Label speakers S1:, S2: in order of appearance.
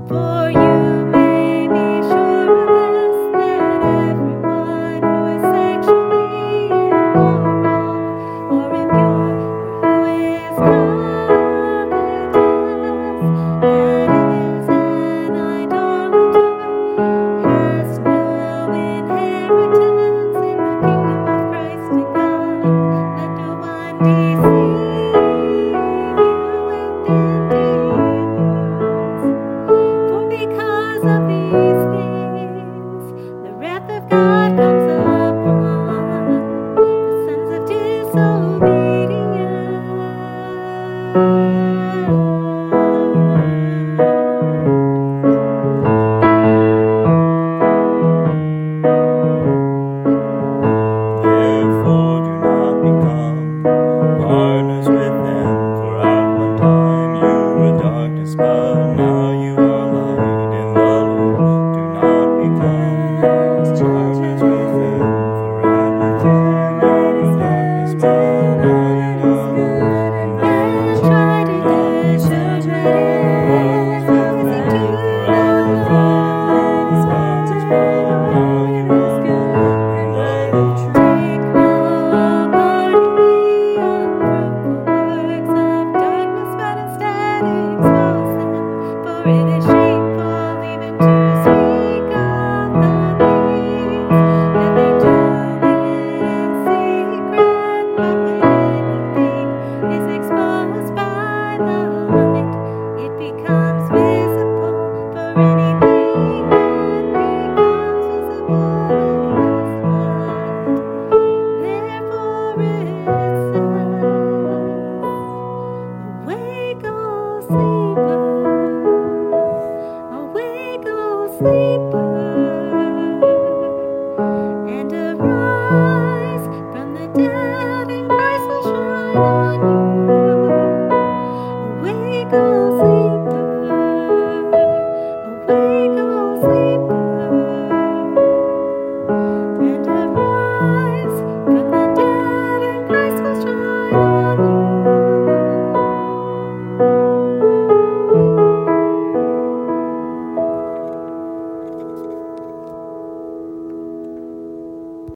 S1: For you may be sure of this, that everyone who is sexually immoral or impure, or who is covetous, that is an idolater, has no inheritance in the kingdom of Christ and God. Let no one deceive you with empty words. For because of these things, the wrath of God comes upon the sons of
S2: Therefore do not become partners with them, for at one time you were darkness, but now you are light in the Lord. Do not become partners with them, for at one time you were darkness, but now you are light in the
S1: and try to get children in to Take no part in the unfruitful works of darkness, but instead expose them. For it is shameful even to speak of the things that they do in secret. But when anything is exposed by the light, it becomes visible. For anything that becomes visible is light. Therefore it says, awake, O sleep.